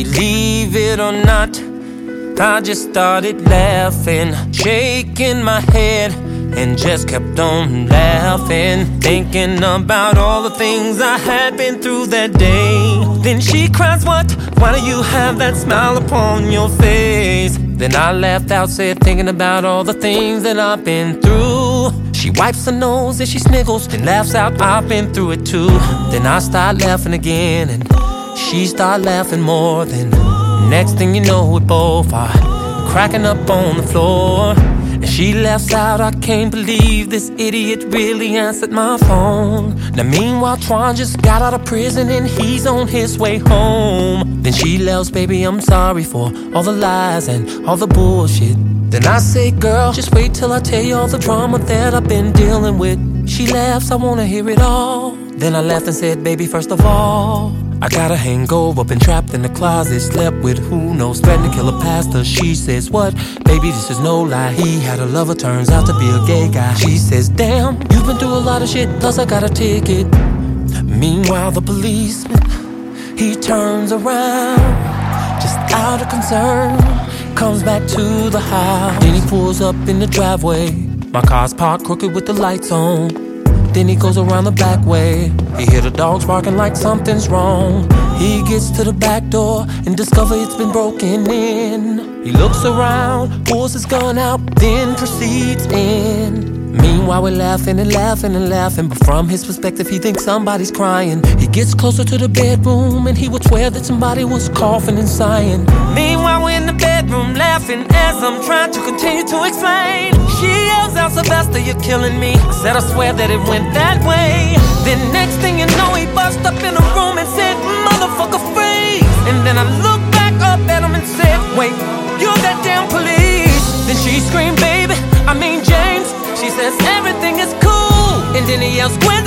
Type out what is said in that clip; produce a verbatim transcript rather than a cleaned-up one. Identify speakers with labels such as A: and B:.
A: Believe it or not, I just started laughing, shaking my head, and just kept on laughing, thinking about all the things I had been through that day. Then she cries, what? Why do you have that smile upon your face? Then I laughed out, said, thinking about all the things that I've been through. She wipes her nose and she sniggles, then laughs out, I've been through it too. Then I start laughing again, and she start laughing more. Then next thing you know, we both are cracking up on the floor. And she laughs out, I can't believe this idiot really answered my phone. Now meanwhile, Twan just got out of prison and he's on his way home. Then she laughs, baby, I'm sorry for all the lies and all the bullshit. Then I say, girl, just wait till I tell you all the drama that I've been dealing with. She laughs, I wanna hear it all. Then I laughed and said, baby, first of all, I got a hangover, been trapped in the closet, slept with who knows, threatened to kill a pastor. She says, what? Baby, this is no lie. He had a lover, turns out to be a gay guy. She says, damn, you've been through a lot of shit, plus I got a ticket. Meanwhile, the policeman, he turns around, just out of concern, comes back to the house. Then he pulls up in the driveway, my car's parked crooked with the lights on. Then he goes around the back way. He hear the dogs barking like something's wrong. He gets to the back door and discovers it's been broken in. He looks around, pulls his gun out, then proceeds in. Meanwhile, we're laughing and laughing and laughing, but from his perspective, he thinks somebody's crying. He gets closer to the bedroom and he would swear that somebody was coughing and sighing. Meanwhile, we're in the bedroom laughing as I'm trying to continue to explain. She yells out, Sylvester, you're killing me. I said, I swear that it went that way. Then next thing you know, he bust up in the room and said, motherfucker, freeze. And then I looked back up at him and said, wait, you're that damn police. Then she screamed, baby, I mean James. She says everything is cool. And then he yells, Gwen